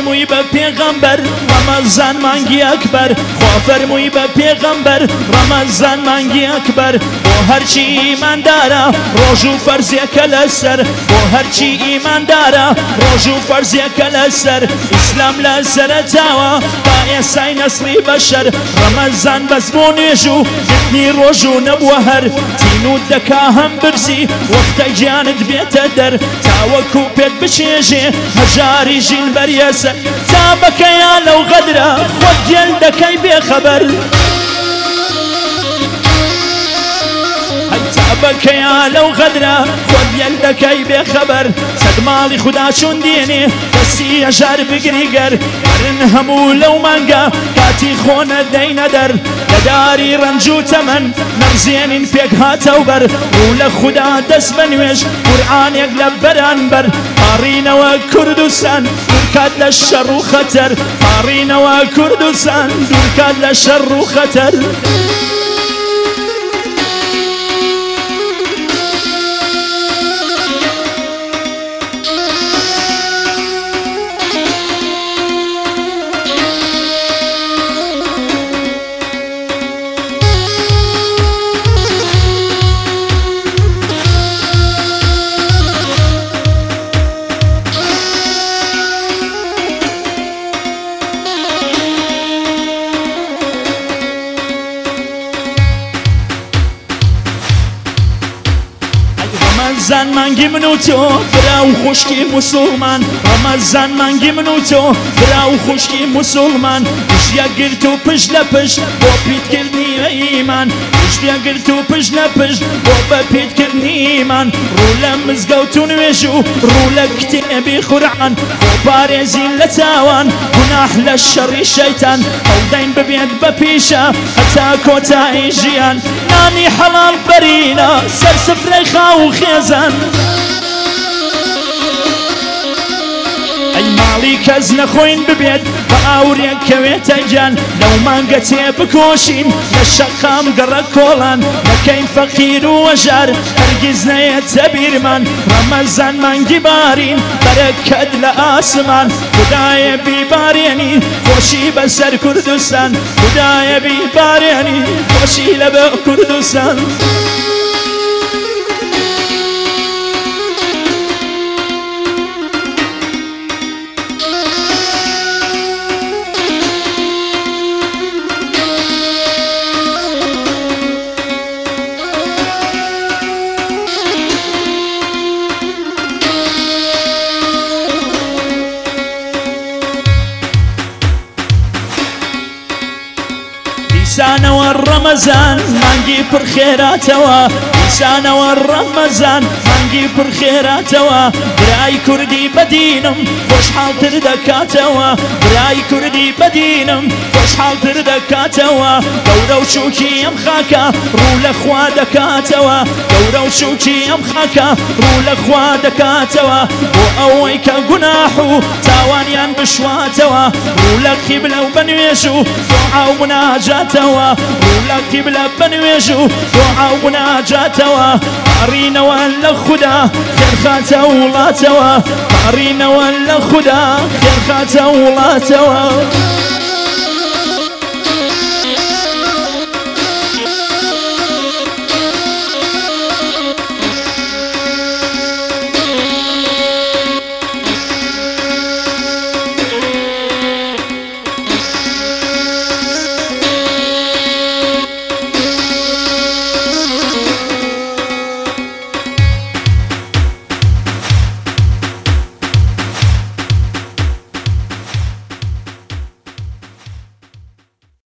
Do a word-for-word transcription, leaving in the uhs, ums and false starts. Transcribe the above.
فرمووی بە پێغەمبەر ڕەمەزان مانگی ئەکبەر خوا فەرمووی بە پێغەمبەر ڕەمەزان مانگی ئەکبەر بۆ هەرچی ئیماندارە ڕۆژ و فەرزێکە لەسەر بۆ هەرچی ئیماندارە ڕۆژ و فەرزێکە لەسەر ئیسلام لە سەرەتاوە تا ئێسای نەسڵی بەشەر ڕەمەزان بەس بۆ نوێژ و گرتنی ڕۆژ و نەبووە هەر تینوت دەکا هەم برسی وەختە گیانت بێتە دەر تاوەکو پێت بچێژێ هەژاری ژین بەریەسەر تا بەکەیا لەو غەدرە خۆت گێل دەکەی بێخەبەر بەکەیا لەو غەدرە خۆت گێل دەکەی بێخەبەر سەد ماڵی خوددا چون دێنێ دەستی هەژار بگری گەر هەرن هەموو لەو مانگە کاتی خۆنە دەینە دەر لەداری ڕەنج و تەمەن نەمزێنین پێک هاتەو بەر ڕوو لە خوددا دەست بە نوێژ قورئانێک لە بەرانبەر پاڕینەوە کوردستان دوورکات لە شەڕ و خەتەر پاڕینەوە کوردستان دوورکات لە شەڕ و خەتەر ڕەمەزان مانگی من و تۆ برا و خوشکی موسڵمان ڕەمەزان مانگی من و تۆ برا و خوشکی موسڵمان پشتیا گرت و پشت لە پشت بۆ پیتکردنی ئیمان پشتیا گرت و پشت لە پشت بۆ بە پیتکردنیمان ڕوو لە مزگەوت و نوێژ و ڕوو لە کتێبی قورئان بۆ پارێزین لە تاوان گوناح لە شەڕی شەیتان هەڵدەین ببێت بە پیشە هەتا کۆتایی ژیان نانی حەڵال بەرینە سەر سفرەی خاو و خێزان ئەی ماڵی کەس نەخۆین ببێت بە ئاورێک کەوێتە گیان لەو مانگە تێ بکۆشین لە شەقام گەڕە کۆڵان دەکەین فەقیر و وەژار هەرگیز نەیەتە بیرمان ڕەمەزان مانگی بارین بەرەکەت لە ئاسمان خودایە بیبارێنی خۆشی بەسەر کوردستان خودایە بیبارێنی خۆشی لەبە کوردستان دیسانەوە ڕەمەزان مانگی پڕ خێراتەوە دیسانەوە ڕەمەزان مانگی پڕ خێراتەوە برای کوردی بەدینم خۆشحاڵتر دەکاتەوە برای کوردی بەدینم خۆشحاڵتر دەکاتەوە گەورە و چووکی ئەم خاکە ڕوو لە خوا دەکاتەوە گەورە و چووکی ئەم خاکە ڕوو لە خوا دەکاتەوە بۆ ئەوەی کە گوناح و تاوانیان بشواتەوە ڕوو لە قیبلە و بەنوێژ و دوعا و مناجاتەوە ڕوو لە قیبلە بەنوێژ و دوعا و مناجاتەوە پاڕینەوە لە خوددا خێرخاتە وڵاتەوە پاڕینەوە لە خوددا خێرخاتە وڵاتەوە